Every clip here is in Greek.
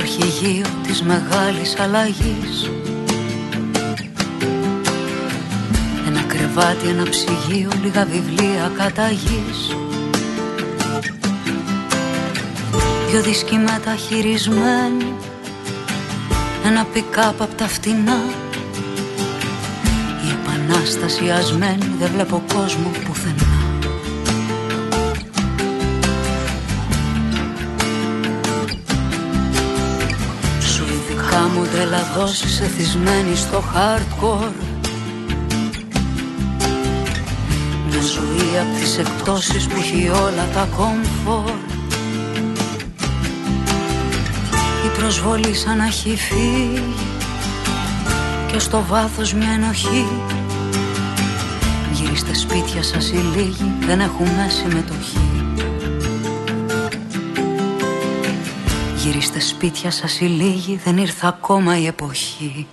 αρχηγείο της μεγάλης αλλαγής. Ένα κρεβάτι, ένα ψυγείο, λίγα βιβλία καταγής. Δυο δίσκοι μεταχειρισμένοι, ένα πικάπ απ' τα φτηνά. Η επανάσταση ασμένη, δεν βλέπω κόσμο πουθενά. Σουηδικά μοντέλα δόσεις εθισμένοι στο hardcore. Μια ζωή απ' τις εκπτώσεις που έχει όλα τα comfort. Η προσβολή σαν να έχει φύγει και στο βάθος μια ενοχή. Γυρίστε σπίτια σας οι λίγοι, δεν έχουμε συμμετοχή. Γυρίστε σπίτια σας οι λίγοι, δεν ήρθε ακόμα η εποχή.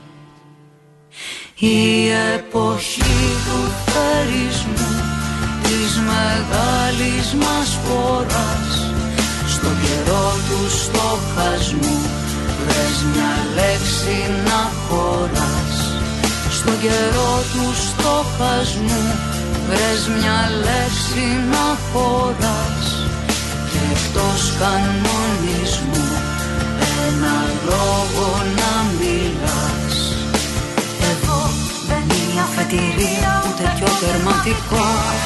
Η εποχή του θερισμού, της μεγάλης μας φοράς. Στον καιρό του στοχασμού, βρες μια λέξη να χωράς. Στον καιρό του στοχασμού, βρες μια λέξη να χωράς. Και εκτός κανονισμού, ένα λόγο να μιλάς. Εδώ δεν είναι αφετηρία, ούτε κι ο τερματικός.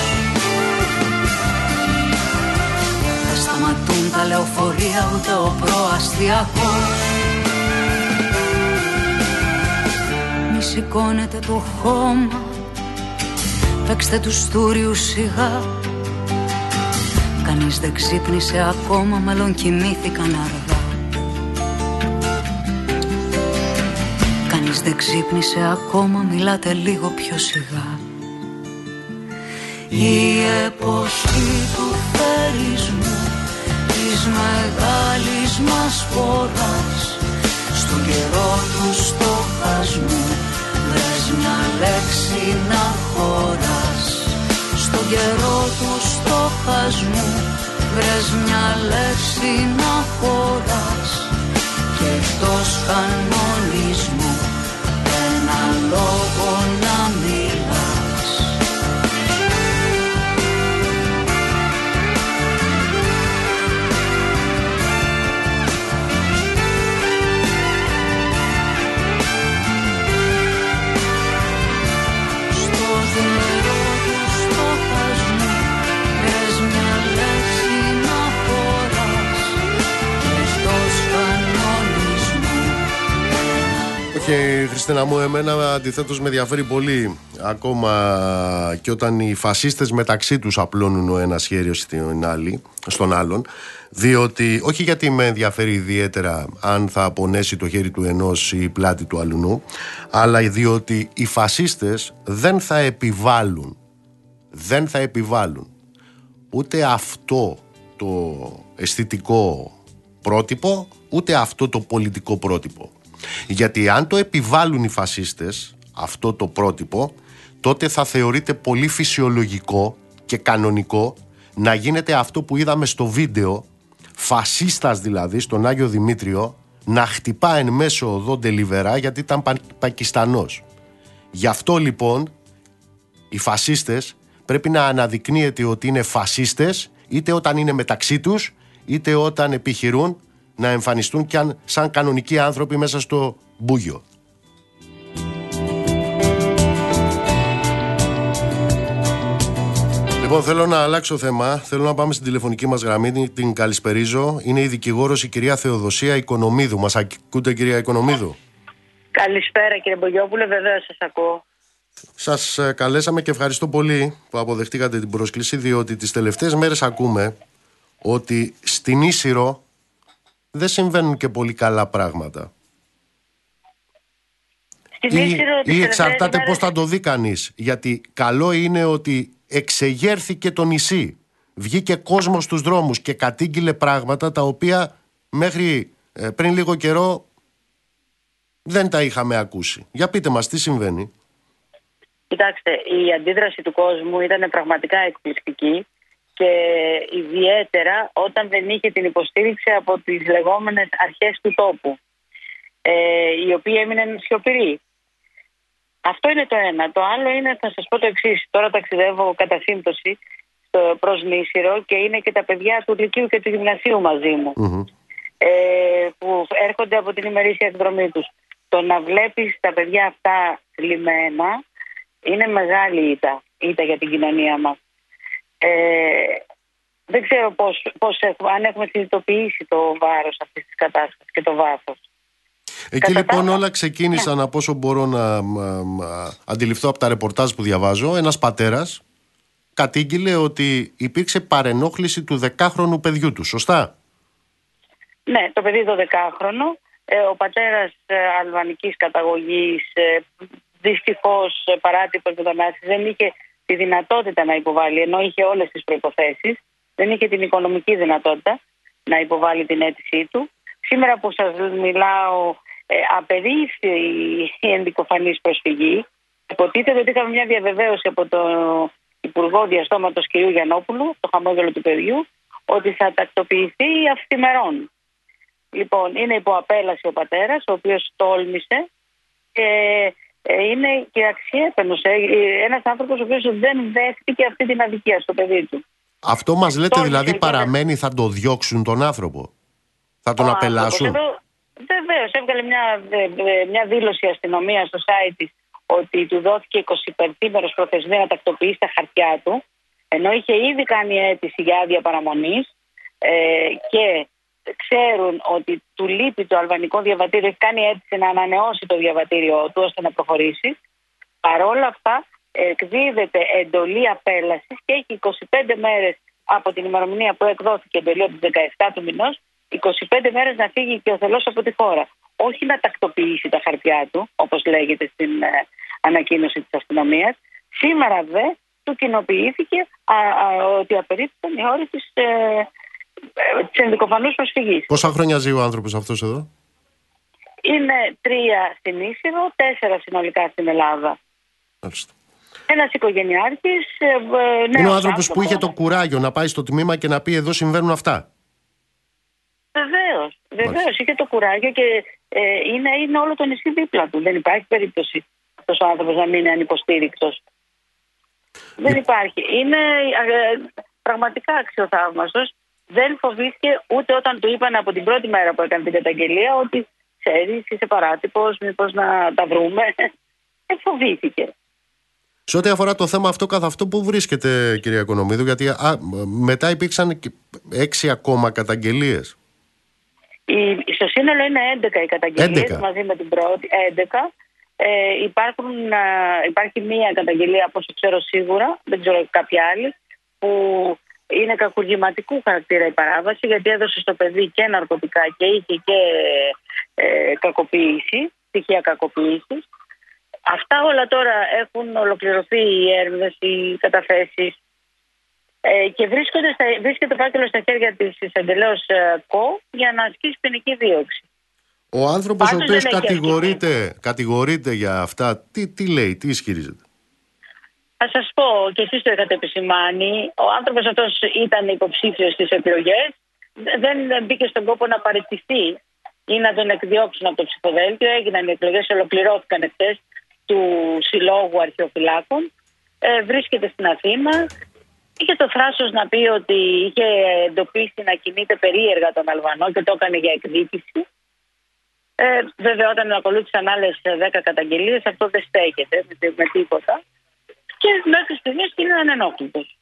Δεν σταματούν τα λεωφορεία, ούτε ο προαστιακός. Μη σηκώνετε το χώμα, παίξτε τους στούριους σιγά. Κανείς δεν ξύπνησε ακόμα, μάλλον κοιμήθηκαν αργά. Κανείς δεν ξύπνησε ακόμα, μιλάτε λίγο πιο σιγά. Η εποχή του θερισμού, της μεγάλης μας φοράς. Στον καιρό του στοχασμού, βρες μια λέξη να χωράς. Στον καιρό του στοχασμού, βρες μια λέξη να χωράς. Και εκτός κανονισμού, ένα λόγο να μιλάς. Και Χριστίνα μου, εμένα αντιθέτως με ενδιαφέρει πολύ ακόμα και όταν οι φασίστες μεταξύ τους απλώνουν ο ένας χέρι στον άλλον, διότι, όχι γιατί με ενδιαφέρει ιδιαίτερα αν θα απονέσει το χέρι του ενός ή η πλάτη του αλλουνού, αλλά διότι οι φασίστες δεν θα επιβάλλουν ούτε αυτό το αισθητικό πρότυπο, ούτε αυτό το πολιτικό πρότυπο. Γιατί αν το επιβάλλουν οι φασίστες αυτό το πρότυπο, τότε θα θεωρείται πολύ φυσιολογικό και κανονικό να γίνεται αυτό που είδαμε στο βίντεο, φασίστας δηλαδή στον Άγιο Δημήτριο να χτυπά εν μέσω οδό Ντελιβερά γιατί ήταν Πακιστανός. Γι' αυτό λοιπόν οι φασίστες πρέπει να αναδεικνύεται ότι είναι φασίστες, είτε όταν είναι μεταξύ τους, είτε όταν επιχειρούν να εμφανιστούν κι σαν κανονικοί άνθρωποι μέσα στο μπούγιο. Λοιπόν, θέλω να αλλάξω θέμα. Θέλω να πάμε στην τηλεφωνική μας γραμμή. Την καλησπερίζω. Είναι η δικηγόρος η κυρία Θεοδοσία Οικονομίδου. Μας ακούτε, κυρία Οικονομίδου? Καλησπέρα, κύριε Μπογιόπουλε, βεβαίως σας ακούω. Σας καλέσαμε και ευχαριστώ πολύ που αποδεχτήκατε την πρόσκληση, διότι τις τελευταίες μέρες ακούμε ότι στην Ίσυρο δεν συμβαίνουν και πολύ καλά πράγματα. Ή εξαρτάται πώς θα το δει κανείς. Γιατί καλό είναι ότι εξεγέρθηκε το νησί. Βγήκε κόσμος στους δρόμους και κατήγγειλε πράγματα τα οποία μέχρι πριν λίγο καιρό δεν τα είχαμε ακούσει. Για πείτε μας, τι συμβαίνει? Κοιτάξτε, η αντίδραση του κόσμου ήταν πραγματικά εκπληκτική Και ιδιαίτερα όταν δεν είχε την υποστήριξη από τις λεγόμενες αρχές του τόπου, οι οποίοι έμειναν σιωπηροί. Αυτό είναι το ένα. Το άλλο είναι, θα σας πω το εξής. Τώρα ταξιδεύω κατά σύμπτωση προς Μίσηρο και είναι και τα παιδιά του Λυκείου και του Γυμνασίου μαζί μου, που έρχονται από την ημερήσια εκδρομή τους. Το να βλέπεις τα παιδιά αυτά θλιμμένα είναι μεγάλη ήττα για την κοινωνία μας. Δεν ξέρω αν έχουμε συνειδητοποιήσει το βάρος αυτής της κατάστασης και το βάθος. Εκεί λοιπόν όλα ξεκίνησαν, από όσο μπορώ να αντιληφθώ από τα ρεπορτάζ που διαβάζω. Ένας πατέρας κατήγγειλε ότι υπήρξε παρενόχληση του 10χρονου παιδιού του, σωστά? Ναι, το παιδί 12χρονο, ο πατέρας αλβανικής καταγωγής, δυστυχώς παράτυπος μετανάστης, δεν είχε τη δυνατότητα να υποβάλει, ενώ είχε όλες τις προϋποθέσεις, δεν είχε την οικονομική δυνατότητα να υποβάλει την αίτησή του. Σήμερα που σας μιλάω, απερίφθη η ενδικοφανής προσφυγή. Υποτίθεται ότι είχαμε μια διαβεβαίωση από τον Υπουργό Διαστόματος κ. Γιαννόπουλου, το χαμόγελο του παιδιού, ότι θα τακτοποιηθεί αυθημερών. Λοιπόν, είναι υπό απέλαση ο πατέρας, ο οποίος τόλμησε και είναι και αξιέπαινος. Ένας άνθρωπος ο οποίος δεν δέχτηκε αυτή την αδικία στο παιδί του. Αυτό μας λέτε δηλαδή παραμένει, θα το διώξουν τον άνθρωπο? Θα τον απελάσουν? Βεβαίως, έβγαλε μια δήλωση αστυνομία στο site της ότι του δόθηκε 25 μέρες προθεσμία να τακτοποιήσει τα χαρτιά του, ενώ είχε ήδη κάνει αίτηση για άδεια παραμονής και ξέρουν ότι του λείπει το αλβανικό διαβατήριο, έχει κάνει αίτηση να ανανεώσει το διαβατήριό του ώστε να προχωρήσει. Παρόλα αυτά εκδίδεται εντολή απέλασης και έχει 25 μέρες από την ημερομηνία που εκδόθηκε εντολή από τις 17 του μηνός, 25 μέρες να φύγει και ο θελός από τη χώρα. Όχι να τακτοποιήσει τα χαρτιά του, όπως λέγεται στην ανακοίνωση της αστυνομίας. Σήμερα δε του κοινοποιήθηκε ότι απερίφθηκαν οι όροι της ενδικοφανούς προσφυγής. Πόσα χρόνια ζει ο άνθρωπος αυτός εδώ? Είναι 3 στην Μίσηρο, 4 συνολικά στην Ελλάδα. Μάλιστα. Ένας οικογενειάρχης. Είναι ο άνθρωπος που είχε το κουράγιο να πάει στο τμήμα και να πει εδώ συμβαίνουν αυτά. Βεβαίως, είχε το κουράγιο και είναι όλο το νησί δίπλα του. Δεν υπάρχει περίπτωση αυτός ο άνθρωπος να μην είναι ανυποστήρικτος. Δεν υπάρχει. Είναι πραγματικά αξιοθαύμαστος. Δεν φοβήθηκε ούτε όταν του είπαν από την πρώτη μέρα που έκανε την καταγγελία ότι ξέρεις, είσαι παράτυπος, μήπως να τα βρούμε. Δεν φοβήθηκε. Σε ό,τι αφορά το θέμα αυτό καθ' αυτό, που βρίσκεται, κυρία Οικονομίδου? Γιατί μετά υπήρξαν 6 ακόμα καταγγελίες. Στο σύνολο είναι 11 οι καταγγελίες μαζί με την πρώτη. 11. Υπάρχει μία καταγγελία, από όσο ξέρω σίγουρα, δεν ξέρω κάποια άλλη, που είναι κακουργηματικού χαρακτήρα η παράβαση, γιατί έδωσε στο παιδί και ναρκωτικά και είχε και κακοποίηση, στοιχεία κακοποίησης. Αυτά όλα τώρα έχουν ολοκληρωθεί οι έρευνες, οι καταθέσεις και βρίσκεται ο φάκελος στα χέρια της εισαγγελέως ΚΟ για να ασκήσει ποινική δίωξη. Ο άνθρωπος ο οποίος κατηγορείται για αυτά, τι λέει, τι ισχυρίζεται? Θα σας πω, και εσείς το είχατε επισημάνει, ο άνθρωπος αυτός ήταν υποψήφιος στις εκλογές, δεν μπήκε στον κόπο να παραιτηθεί ή να τον εκδιώξουν από το ψηφοδέλτιο. Έγιναν οι εκλογές, ολοκληρώθηκαν εχθές, του Συλλόγου Αρχαιοφυλάκων. Βρίσκεται στην Αθήνα. Είχε το θράσος να πει ότι είχε εντοπίσει να κινείται περίεργα τον Αλβανό και το έκανε για εκδίκηση. Βέβαια, όταν ακολούθησαν άλλες 10 καταγγελίες, αυτό δεν στέκεται με τίποτα. Και μέχρι στιγμής είναι ανενόχλητος.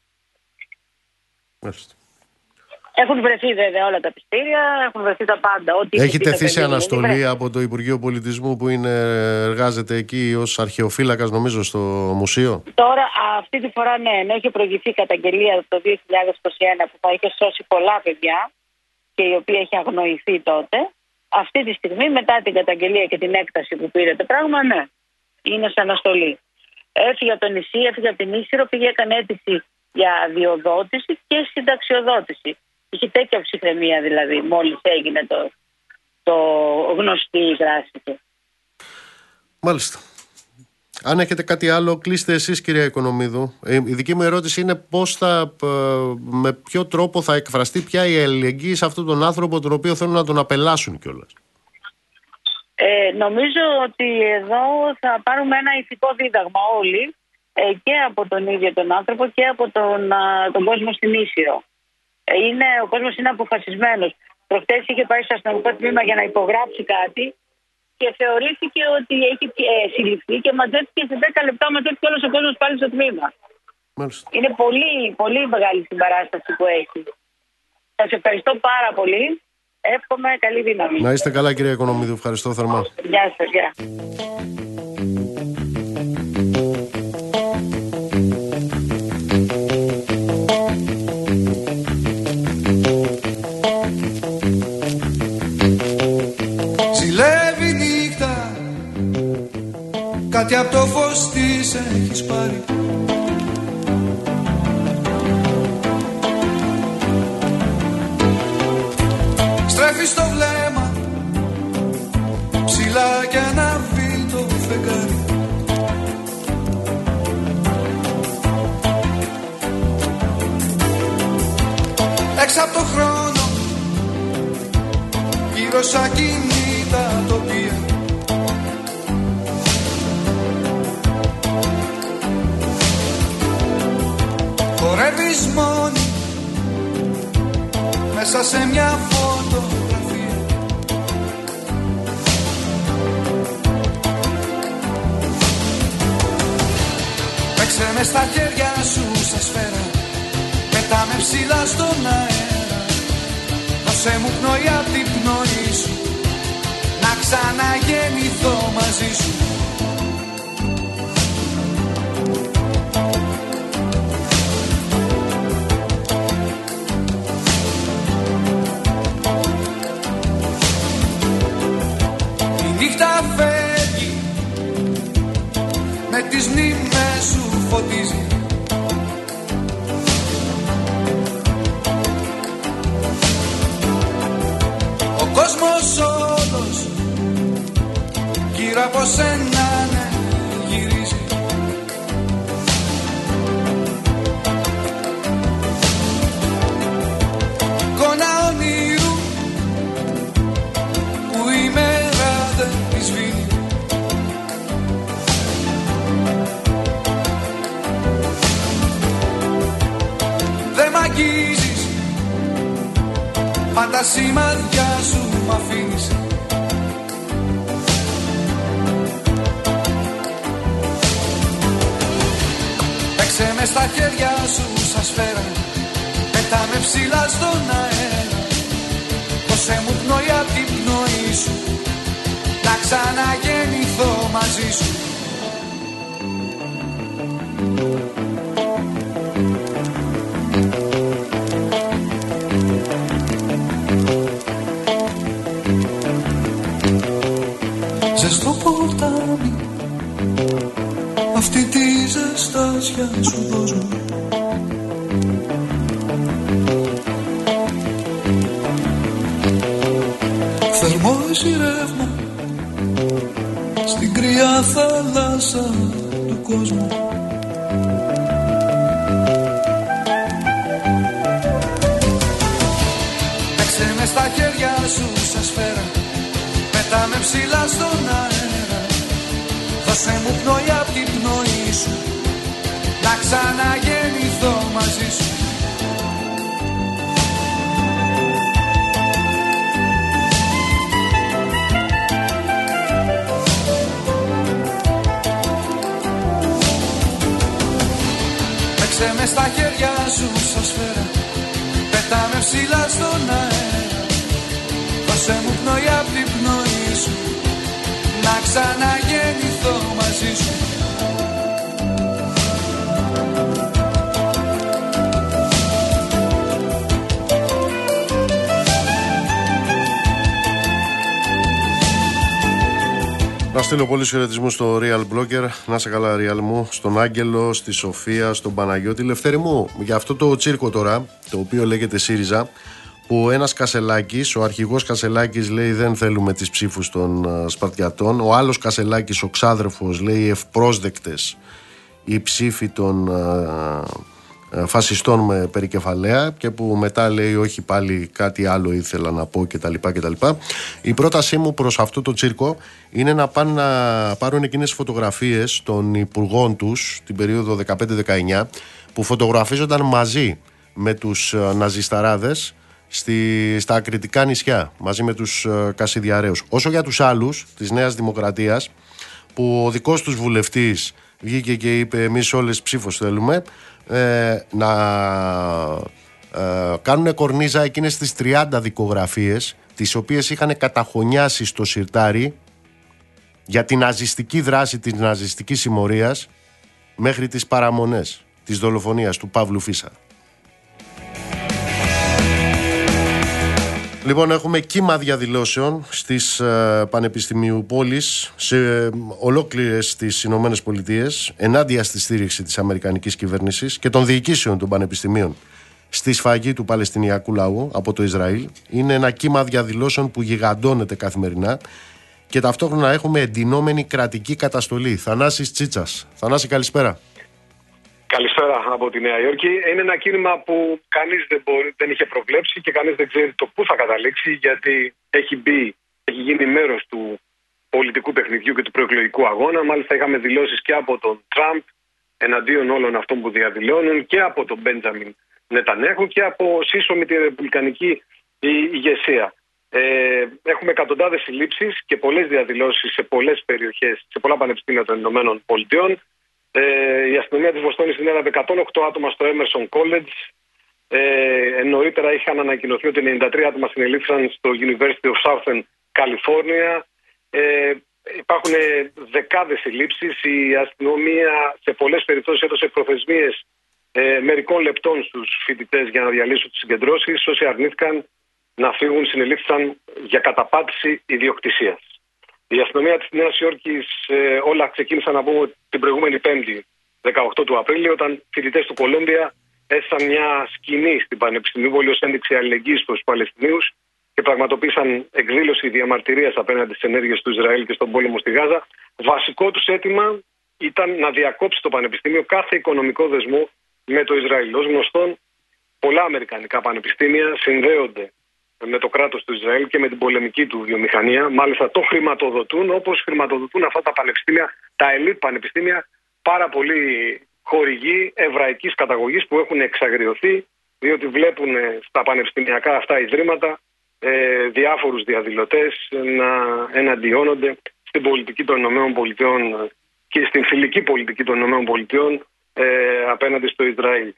Έχουν βρεθεί βέβαια όλα τα πιστήρια, έχουν βρεθεί τα πάντα. Έχει τεθεί σε αναστολή από το Υπουργείο Πολιτισμού που εργάζεται εκεί ως αρχαιοφύλακας, νομίζω, στο μουσείο. Τώρα, αυτή τη φορά ναι, ενώ είχε προηγηθεί καταγγελία το 2021 που θα είχε σώσει πολλά παιδιά και η οποία έχει αγνοηθεί τότε, αυτή τη στιγμή μετά την καταγγελία και την έκταση που πήρε το πράγμα, ναι, είναι σε αναστολή. Έφυγε από το νησί, έφυγε από την Ίσυρο, πήγε, έκανε αίτηση για αδειοδότηση και συνταξιοδότηση. Είχε τέτοια ψυχραιμία δηλαδή, μόλις έγινε το γνωστή η δράση του. Μάλιστα. Αν έχετε κάτι άλλο, κλείστε εσείς, κυρία Οικονομίδου. Η δική μου ερώτηση είναι με ποιο τρόπο θα εκφραστεί πια η αλληλεγγύη σε αυτόν τον άνθρωπο τον οποίο θέλουν να τον απελάσουν κιόλας. Νομίζω ότι εδώ θα πάρουμε ένα ηθικό δίδαγμα όλοι, και από τον ίδιο τον άνθρωπο και από τον κόσμο στην Ίσυρο. Ο κόσμος είναι αποφασισμένος. Προχτές είχε πάει στο αστυνομικό τμήμα για να υπογράψει κάτι και θεωρήθηκε ότι έχει συλληφθεί και μαζεύτηκε σε 10 λεπτά, μαζεύτηκε όλος ο κόσμος πάλι στο τμήμα. Μάλιστα. Είναι πολύ, πολύ μεγάλη συμπαράσταση που έχει. Σας ευχαριστώ πάρα πολύ. Εύχομαι καλή δύναμη. Να είστε καλά, κυρία Οικονομίδου. Ευχαριστώ θερμά. Γεια σας. Γεια. Ζηλεύει νύχτα, κάτι από το φως της έχεις πάρει. Στρέφεις το βλέμμα ψηλά και αναβεί το φεγγάρι. Έξω από το χρόνο, γύρω σαν κινήτα τοπία. Χορεύεις μόνη μέσα σε μια φωτογραφία. Παίξε με στα χέρια σου σαν σφαίρα, πέτα με ψηλά στον αέρα. Δώσε μου πνοή απ' την πνοή σου, να ξαναγεννηθώ μαζί σου. Με τις μνήμες σου φωτίζει. Ο κόσμος όλος γύρω από σένα γυρίζει. Εικόνα ονείρου που η μέρα δεν τη σβήνει. Αγγίζεις, πάντα σημάδια σου μ' αφήνεις. Παίξε με στα χέρια σου σαν σφαίρα, πέτα με ψηλά στον αέρα. Δώσε μου πνοή απ' την πνοή σου, να ξαναγεννηθώ μαζί σου. Ζεστό ποτάμι, αυτή τη ζεστάσια σου δώσω. Θερμό εσύ ρεύμα, στην κρύα θάλασσα του κόσμου. Παίξε με στα χέρια σου σαν σφαίρα, πέτα με ψηλά στον αέρα. Δώσε μου πνοή απ' την πνοή σου, να ξαναγεννηθώ μαζί σου. Παίξε με στα χέρια σου σαν σφαίρα, πέτα με ψηλά στον αέρα. Δώσε μου πνοή απ' την πνοή σου, να ξαναγεννηθώ μαζί σου. Να στείλω πολλούς χαιρετισμούς στο Real Blogger. Να σε καλά, Real μου. Στον Άγγελο, στη Σοφία, στον Παναγιώτη. Λευτέρη μου, για αυτό το τσίρκο τώρα, το οποίο λέγεται ΣΥΡΙΖΑ, που ένας Κασελάκης, ο αρχηγός Κασελάκης λέει δεν θέλουμε τις ψήφους των Σπαρτιατών, ο άλλος Κασελάκης, ο ξάδερφος, λέει ευπρόσδεκτες οι ψήφοι των φασιστών με περικεφαλαία, και που μετά λέει όχι, πάλι κάτι άλλο ήθελα να πω κτλ. Η πρότασή μου προς αυτό το τσίρκο είναι να πάνε να πάρουν εκείνες φωτογραφίες των υπουργών τους την περίοδο 15-19 που φωτογραφίζονταν μαζί με τους ναζισταράδες στα ακριτικά νησιά, μαζί με τους Κασιδιαραίους. Όσο για τους άλλους της Νέας Δημοκρατίας, που ο δικός τους βουλευτής βγήκε και είπε εμείς όλες ψήφος θέλουμε, να κάνουν κορνίζα εκείνες τις 30 δικογραφίες τις οποίες είχαν καταχωνιάσει στο σιρτάρι για την ναζιστική δράση της ναζιστικής συμμορίας μέχρι τις παραμονές της δολοφονίας του Παύλου Φίσα. Λοιπόν, έχουμε κύμα διαδηλώσεων στις πανεπιστημίου πόλης σε ολόκληρες τις Ηνωμένες Πολιτείες ενάντια στη στήριξη της αμερικανικής κυβέρνησης και των διοικήσεων των πανεπιστημίων στη σφαγή του Παλαιστινιακού λαού από το Ισραήλ. Είναι ένα κύμα διαδηλώσεων που γιγαντώνεται καθημερινά και ταυτόχρονα έχουμε εντυνόμενη κρατική καταστολή. Θανάσης Τσίτσας. Θανάση, καλησπέρα. Καλησπέρα από τη Νέα Υόρκη. Είναι ένα κίνημα που κανείς δεν είχε προβλέψει και κανείς δεν ξέρει το πού θα καταλήξει, γιατί έχει γίνει μέρος του πολιτικού παιχνιδιού και του προεκλογικού αγώνα. Μάλιστα είχαμε δηλώσεις και από τον Τραμπ εναντίον όλων αυτών που διαδηλώνουν και από τον Μπέντζαμιν Νετανιάχου και από σύσσωμη τη ρεπουμπλικανική ηγεσία. Έχουμε εκατοντάδες συλλήψεις και πολλές διαδηλώσεις σε πολλές περιοχές, σε πολλά πανεπιστήμια των Ηνωμένων Πολιτειών. Η αστυνομία της Βοστόνης συνέλαβε 108 άτομα στο Emerson College. Νωρίτερα είχαν ανακοινωθεί ότι 93 άτομα συνελήφθησαν στο University of Southern California. Υπάρχουν δεκάδες συλλήψεις. Η αστυνομία σε πολλές περιπτώσεις έδωσε προθεσμίες μερικών λεπτών στους φοιτητές για να διαλύσουν τις συγκεντρώσεις. Όσοι αρνήθηκαν να φύγουν συνελήφθησαν για καταπάτηση ιδιοκτησίας. Η αστυνομία της Νέας Υόρκης, όλα ξεκίνησαν να πούμε την προηγούμενη Πέμπτη, 18 του Απρίλη, όταν φοιτητές του Κολούμπια έστησαν μια σκηνή στην Πανεπιστημίου Πόλη ως ένδειξη αλληλεγγύης στους Παλαιστινίους και πραγματοποίησαν εκδήλωση διαμαρτυρίας απέναντι στις ενέργειες του Ισραήλ και στον πόλεμο στη Γάζα. Βασικό τους αίτημα ήταν να διακόψει το Πανεπιστήμιο κάθε οικονομικό δεσμό με το Ισραήλ. Ως γνωστόν, πολλά αμερικανικά πανεπιστήμια συνδέονται με το κράτος του Ισραήλ και με την πολεμική του βιομηχανία. Μάλιστα το χρηματοδοτούν όπως χρηματοδοτούν αυτά τα πανεπιστήμια, τα ελίτ πανεπιστήμια, πάρα πολλοί χορηγοί εβραϊκής καταγωγής που έχουν εξαγριωθεί, διότι βλέπουν στα πανεπιστημιακά αυτά ιδρύματα διάφορους διαδηλωτές να εναντιώνονται στην πολιτική των ΗΠΑ και στην φιλική πολιτική των ΗΠΑ απέναντι στο Ισραήλ.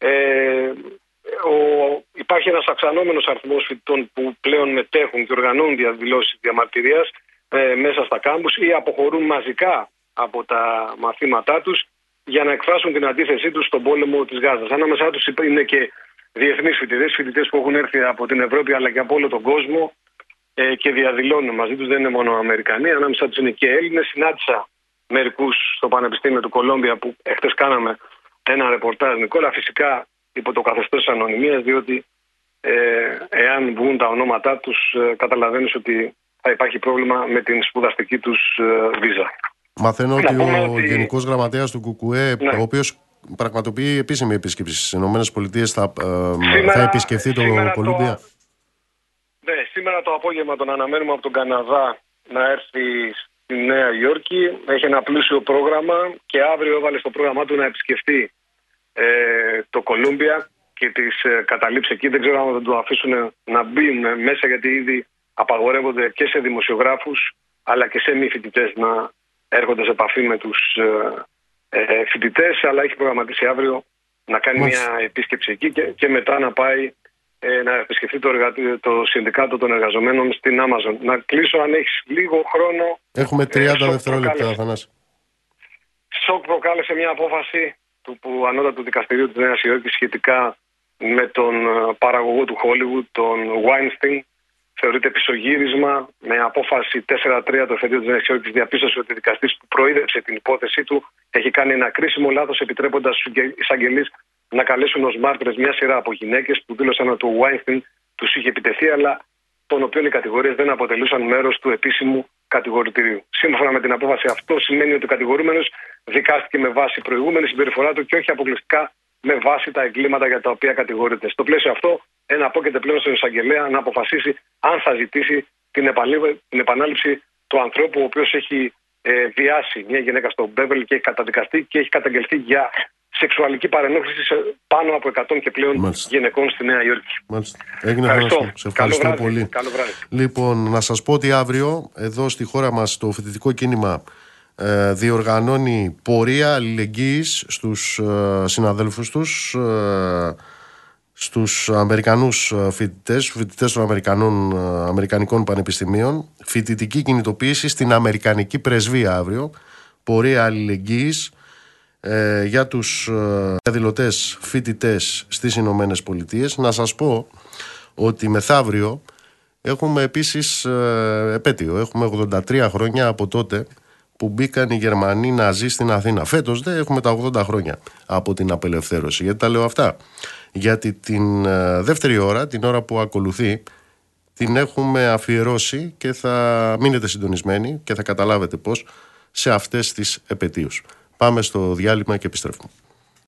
Υπάρχει ένας αυξανόμενος αριθμός φοιτητών που πλέον μετέχουν και οργανώνουν διαδηλώσεις διαμαρτυρίας μέσα στα κάμπους ή αποχωρούν μαζικά από τα μαθήματά τους για να εκφράσουν την αντίθεσή τους στον πόλεμο της Γάζας. Ανάμεσά τους είναι και διεθνείς φοιτητές που έχουν έρθει από την Ευρώπη αλλά και από όλο τον κόσμο και διαδηλώνουν μαζί τους. Δεν είναι μόνο Αμερικανοί, ανάμεσά τους είναι και Έλληνες. Συνάντησα μερικούς στο Πανεπιστήμιο του Κολούμπια που χτες κάναμε ένα ρεπορτάζ, Νικόλα, φυσικά υπό το καθεστώς της ανωνυμίας, διότι εάν βγουν τα ονόματά τους καταλαβαίνεις ότι θα υπάρχει πρόβλημα με την σπουδαστική τους βίζα. Μαθαίνω ότι ο Γενικός Γραμματέας του ΚΚΕ, ναι, ο οποίος πραγματοποιεί επίσημη επίσκεψη στις ΗΠΑ, θα επισκεφθεί το Κολούμπια. Ναι, σήμερα το απόγευμα τον αναμένουμε από τον Καναδά να έρθει στη Νέα Υόρκη. Έχει ένα πλούσιο πρόγραμμα και αύριο έβαλε στο πρόγραμμά του να επισκεφτεί το Κολούμπια και τις καταλήψεις εκεί. Δεν ξέρω αν θα το αφήσουν να μπει μέσα, γιατί ήδη απαγορεύονται και σε δημοσιογράφους αλλά και σε μη φοιτητές να έρχονται σε επαφή με τους φοιτητές, αλλά έχει προγραμματίσει αύριο να κάνει μια επίσκεψη εκεί και μετά να πάει να επισκεφτεί το Συνδικάτο των Εργαζομένων στην Amazon. Να κλείσω, αν έχεις λίγο χρόνο. Έχουμε 30 δευτερόλεπτα, Θανάση. Σοκ προκάλεσε μια απόφαση του Ανώτατου Δικαστηρίου της Νέας Υόρκης σχετικά με τον παραγωγό του Hollywood, τον Weinstein. Θεωρείται πισωγύρισμα. Με απόφαση 4-3 το εφετείο της Νέας Υόρκης διαπίστωσε ότι ο δικαστής που προείδευσε την υπόθεσή του έχει κάνει ένα κρίσιμο λάθος, επιτρέποντας στους εισαγγελείς να καλέσουν ως μάρτυρες μια σειρά από γυναίκες που δήλωσαν ότι ο Weinstein τους είχε επιτεθεί, αλλά των οποίων οι κατηγορίες δεν αποτελούσαν μέρος του επίσημου κατηγορητηρίου. Σύμφωνα με την απόφαση, αυτό σημαίνει ότι ο κατηγορούμενος δικάστηκε με βάση προηγούμενη συμπεριφορά του και όχι αποκλειστικά με βάση τα εγκλήματα για τα οποία κατηγορείται. Στο πλαίσιο αυτό, εναπόκειται πλέον στον εισαγγελέα να αποφασίσει αν θα ζητήσει την επανάληψη του ανθρώπου, ο οποίος έχει βιάσει μια γυναίκα στο Μπέβερλι και έχει καταδικαστεί και έχει καταγγελθεί για σεξουαλική παρενόχληση σε πάνω από 100 και πλέον γυναικών στη Νέα Υόρκη. Μάλιστα. Ευχαριστώ. Σε ευχαριστώ πολύ. Καλό βράδυ. Λοιπόν, να σας πω ότι αύριο εδώ στη χώρα μας το φοιτητικό κίνημα διοργανώνει πορεία αλληλεγγύης στους συναδέλφους τους, στους Αμερικανούς φοιτητές των Αμερικανικών πανεπιστημίων, φοιτητική κινητοποίηση στην Αμερικανική Πρεσβεία αύριο, πορεία αλληλεγγύης για τους διαδηλωτές φοιτητές στις Ηνωμένες Πολιτείες. Να σας πω ότι μεθαύριο έχουμε επίσης επέτειο. Έχουμε 83 χρόνια από τότε που μπήκαν οι Γερμανοί Ναζί στην Αθήνα. Φέτος δεν έχουμε τα 80 χρόνια από την απελευθέρωση. Γιατί τα λέω αυτά? Γιατί την δεύτερη ώρα, την ώρα που ακολουθεί, την έχουμε αφιερώσει και θα μείνετε συντονισμένοι και θα καταλάβετε πώς σε αυτές τις επετείους. Πάμε στο διάλειμμα και επιστρέφουμε.